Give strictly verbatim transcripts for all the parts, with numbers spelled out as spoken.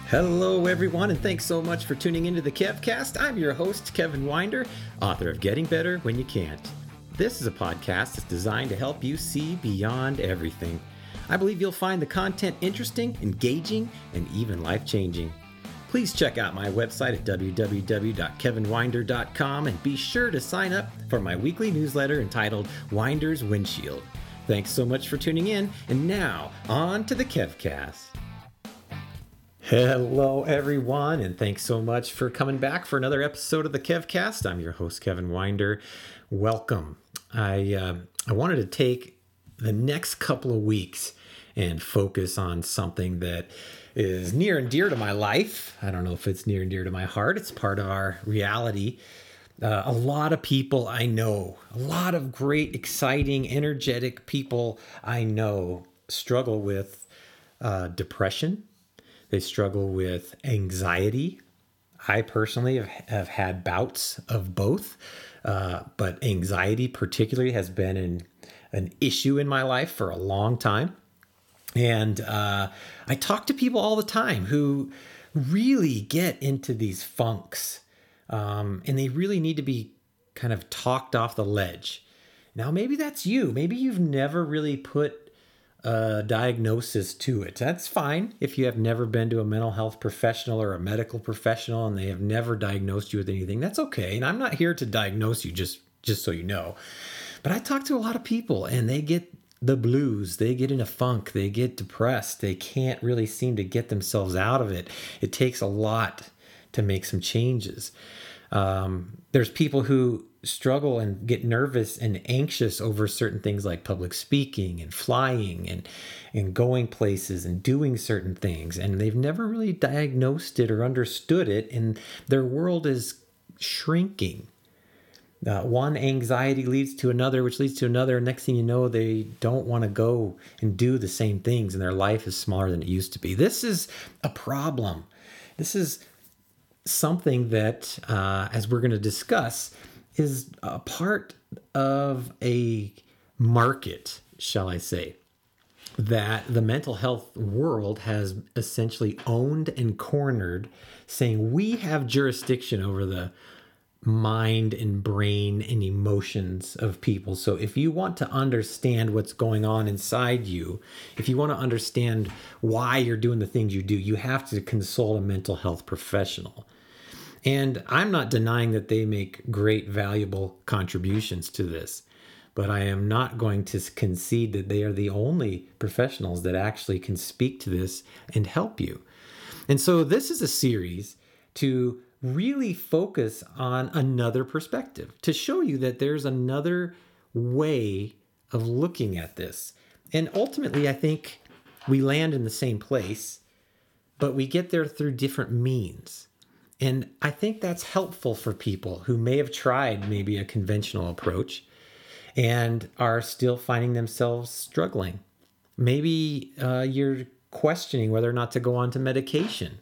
Hello, everyone, and thanks so much for tuning into the KevCast. I'm your host, Kevin Winder, author of Getting Better When You Can't. This is a podcast that's designed to help you see beyond everything. I believe you'll find the content interesting, engaging, and even life-changing. Please check out my website at w w w dot kevin winder dot com and be sure to sign up for my weekly newsletter entitled Winder's Windshield. Thanks so much for tuning in, and now on to the KevCast. Hello, everyone, and thanks so much for coming back for another episode of the KevCast. I'm your host, Kevin Winder. Welcome. I uh, I wanted to take the next couple of weeks and focus on something that is near and dear to my life. I don't know if it's near and dear to my heart. It's part of our reality. Uh, a lot of people I know, a lot of great, exciting, energetic people I know struggle with uh, depression. They struggle with anxiety. I personally have, have had bouts of both, uh, but anxiety particularly has been an, an issue in my life for a long time. And uh, I talk to people all the time who really get into these funks, um, and they really need to be kind of talked off the ledge. Now, maybe that's you. Maybe you've never really put a diagnosis to it. That's fine if you have never been to a mental health professional or a medical professional and they have never diagnosed you with anything. That's okay. And I'm not here to diagnose you, just, just so you know. But I talk to a lot of people and they get the blues, they get in a funk, they get depressed, they can't really seem to get themselves out of it. It takes a lot to make some changes. Um, there's people who struggle and get nervous and anxious over certain things like public speaking and flying and, and going places and doing certain things. And they've never really diagnosed it or understood it. And their world is shrinking. Uh, one anxiety leads to another, which leads to another. Next thing you know, they don't want to go and do the same things, and their life is smaller than it used to be. This is a problem. This is something that, uh, as we're going to discuss, is a part of a market, shall I say, that the mental health world has essentially owned and cornered, saying we have jurisdiction over the mind and brain and emotions of people. So if you want to understand what's going on inside you, if you want to understand why you're doing the things you do, you have to consult a mental health professional. And I'm not denying that they make great, valuable contributions to this, but I am not going to concede that they are the only professionals that actually can speak to this and help you. And so this is a series to really focus on another perspective, to show you that there's another way of looking at this. And ultimately, I think we land in the same place, but we get there through different means. And I think that's helpful for people who may have tried maybe a conventional approach and are still finding themselves struggling. Maybe uh, you're questioning whether or not to go on to medication.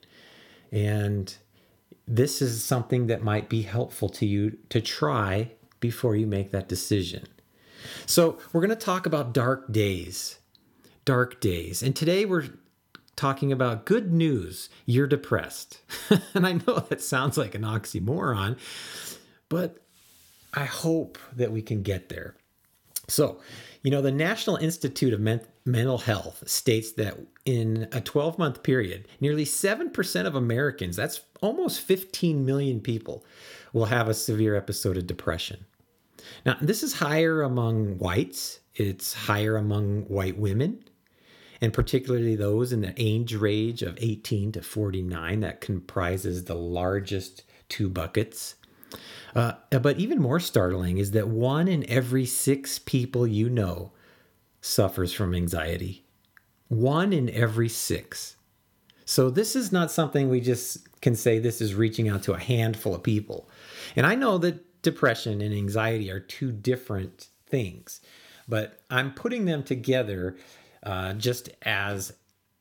And this is something that might be helpful to you to try before you make that decision. So we're going to talk about dark days. Dark days. And today we're talking about good news, you're depressed. And I know that sounds like an oxymoron, but I hope that we can get there. So, you know, the National Institute of Men- Mental Health states that in a twelve-month period, nearly seven percent of Americans, that's almost fifteen million people, will have a severe episode of depression. Now, this is higher among whites. It's higher among white women, and particularly those in the age range of eighteen to forty-nine. That comprises the largest two buckets. Uh, but even more startling is that one in every six people you know suffers from anxiety. One in every six. So this is not something we just can say this is reaching out to a handful of people. And I know that depression and anxiety are two different things, but I'm putting them together uh, just as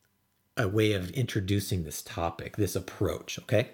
a way of introducing this topic, this approach, okay?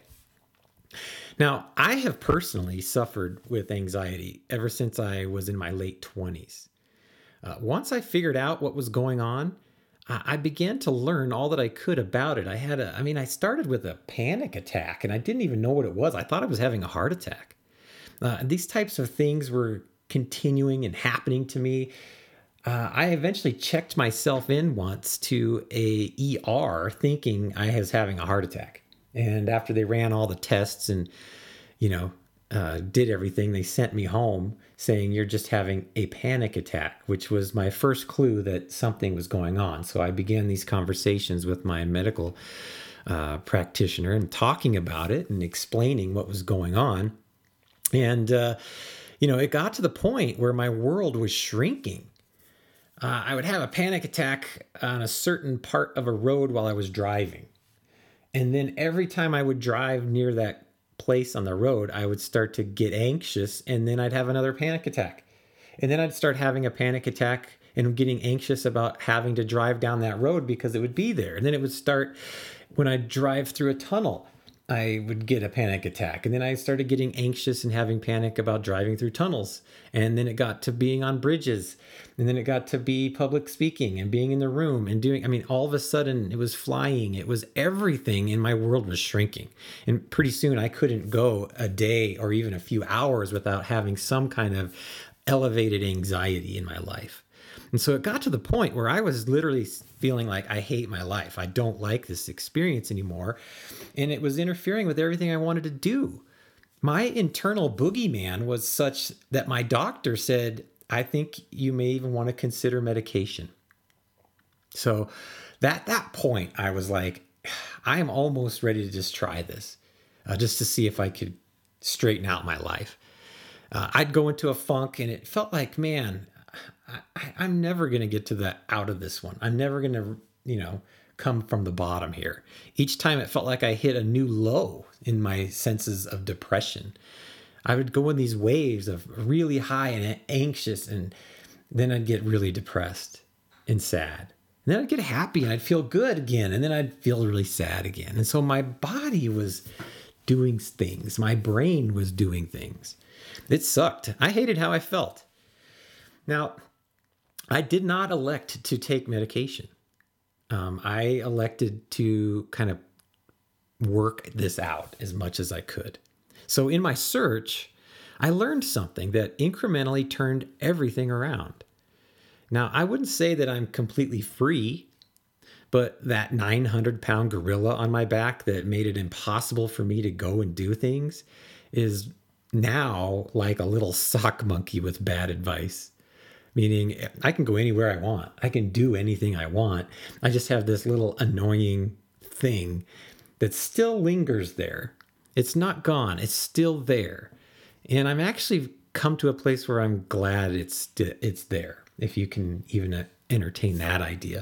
Now, I have personally suffered with anxiety ever since I was in my late twenties. Uh, once I figured out what was going on, I I began to learn all that I could about it. I had a, I mean, I started with a panic attack and I didn't even know what it was. I thought I was having a heart attack. Uh, and these types of things were continuing and happening to me. Uh, I eventually checked myself in once to a E R thinking I was having a heart attack. And after they ran all the tests and, you know, uh, did everything, they sent me home saying, you're just having a panic attack, which was my first clue that something was going on. So I began these conversations with my medical uh, practitioner and talking about it and explaining what was going on. And, uh, you know, it got to the point where my world was shrinking. Uh, I would have a panic attack on a certain part of a road while I was driving. And then every time I would drive near that place on the road, I would start to get anxious and then I'd have another panic attack. And then I'd start having a panic attack and getting anxious about having to drive down that road because it would be there. And then it would start when I drive through a tunnel. I would get a panic attack. And then I started getting anxious and having panic about driving through tunnels. And then it got to being on bridges. And then it got to be public speaking and being in the room and doing, I mean, all of a sudden it was flying. It was everything in my world was shrinking. And pretty soon I couldn't go a day or even a few hours without having some kind of elevated anxiety in my life. And so it got to the point where I was literally feeling like I hate my life. I don't like this experience anymore. And it was interfering with everything I wanted to do. My internal boogeyman was such that my doctor said, I think you may even want to consider medication. So at that point, I was like, I am almost ready to just try this, uh, just to see if I could straighten out my life. Uh, I'd go into a funk and it felt like, man, I, I'm never going to get to the out of this one. I'm never going to, you know, come from the bottom here. Each time it felt like I hit a new low in my senses of depression. I would go in these waves of really high and anxious, and then I'd get really depressed and sad. And then I'd get happy and I'd feel good again. And then I'd feel really sad again. And so my body was doing things. My brain was doing things. It sucked. I hated how I felt. Now, I did not elect to take medication. Um, I elected to kind of work this out as much as I could. So in my search, I learned something that incrementally turned everything around. Now, I wouldn't say that I'm completely free, but that nine hundred pound gorilla on my back that made it impossible for me to go and do things is now like a little sock monkey with bad advice. Meaning I can go anywhere I want. I can do anything I want. I just have this little annoying thing that still lingers there. It's not gone. It's still there. And I'm actually come to a place where I'm glad it's it's there, if you can even entertain that idea.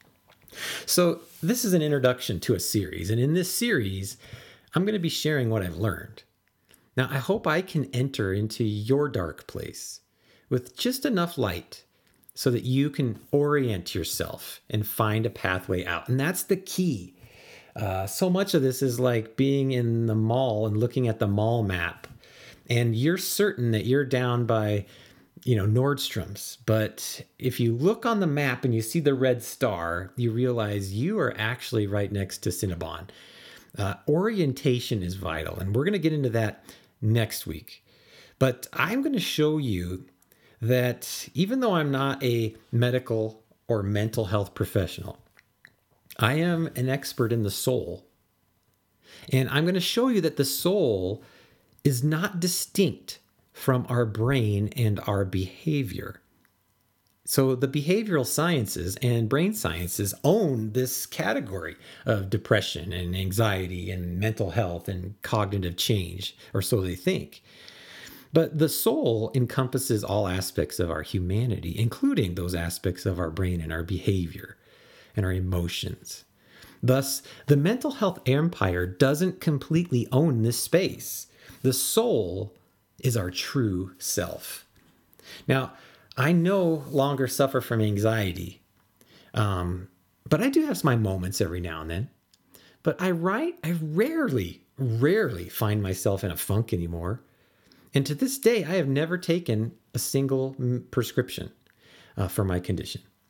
So this is an introduction to a series. And in this series, I'm going to be sharing what I've learned. Now, I hope I can enter into your dark place with just enough light so that you can orient yourself and find a pathway out. And that's the key. Uh, so much of this is like being in the mall and looking at the mall map. And you're certain that you're down by, you know, Nordstrom's. But if you look on the map and you see the red star, you realize you are actually right next to Cinnabon. Uh, orientation is vital. And we're going to get into that next week. But I'm going to show you that even though I'm not a medical or mental health professional, I am an expert in the soul. And I'm going to show you that the soul is not distinct from our brain and our behavior. So the behavioral sciences and brain sciences own this category of depression and anxiety and mental health and cognitive change, or so they think. But the soul encompasses all aspects of our humanity, including those aspects of our brain and our behavior and our emotions. Thus, the mental health empire doesn't completely own this space. The soul is our true self. Now, I no longer suffer from anxiety, um, but I do have my moments every now and then. But I write, I rarely, rarely find myself in a funk anymore. And to this day, I have never taken a single prescription uh, for my condition.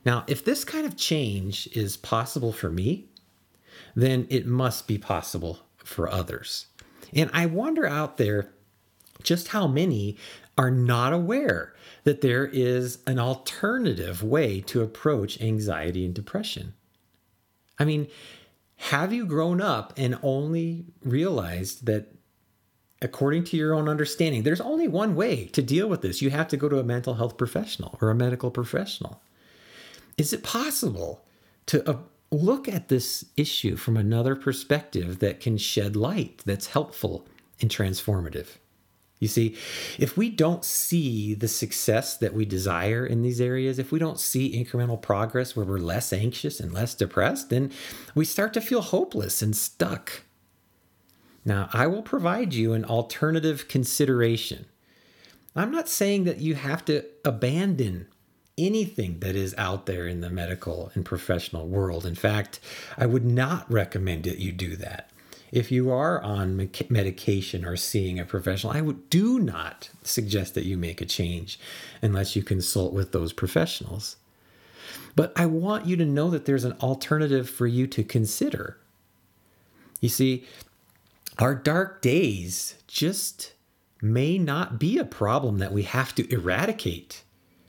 Now, if this kind of change is possible for me, then it must be possible for others. And I wonder out there just how many are not aware that there is an alternative way to approach anxiety and depression. I mean, have you grown up and only realized that according to your own understanding, there's only one way to deal with this? You have to go to a mental health professional or a medical professional. Is it possible to uh, look at this issue from another perspective that can shed light, that's helpful and transformative? You see, if we don't see the success that we desire in these areas, if we don't see incremental progress where we're less anxious and less depressed, then we start to feel hopeless and stuck. Now, I will provide you an alternative consideration. I'm not saying that you have to abandon anything that is out there in the medical and professional world. In fact, I would not recommend that you do that. If you are on medication or seeing a professional, I would do not suggest that you make a change unless you consult with those professionals. But I want you to know that there's an alternative for you to consider. You see, our dark days just may not be a problem that we have to eradicate.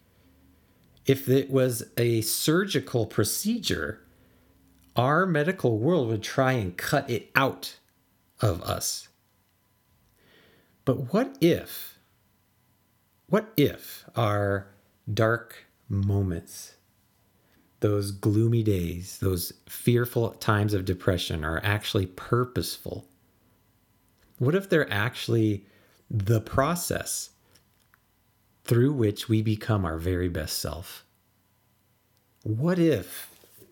If it was a surgical procedure, our medical world would try and cut it out of us. But what if, what if our dark moments, those gloomy days, those fearful times of depression are actually purposeful? What if they're actually the process through which we become our very best self? What if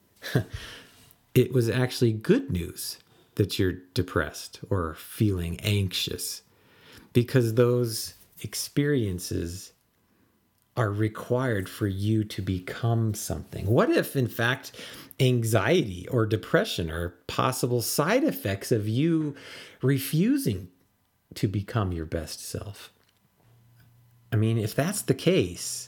it was actually good news that you're depressed or feeling anxious? Because those experiences are required for you to become something. What if, in fact, anxiety or depression are possible side effects of you refusing to become your best self? I mean, if that's the case,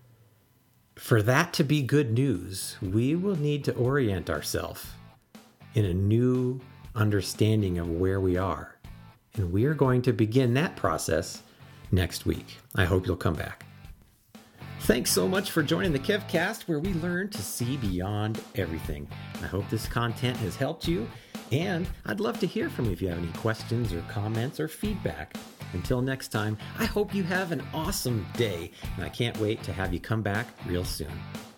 for that to be good news, we will need to orient ourselves in a new understanding of where we are. And we are going to begin that process next week. I hope you'll come back. Thanks so much for joining the KevCast, where we learn to see beyond everything. I hope this content has helped you, and I'd love to hear from you if you have any questions or comments or feedback. Until next time, I hope you have an awesome day, and I can't wait to have you come back real soon.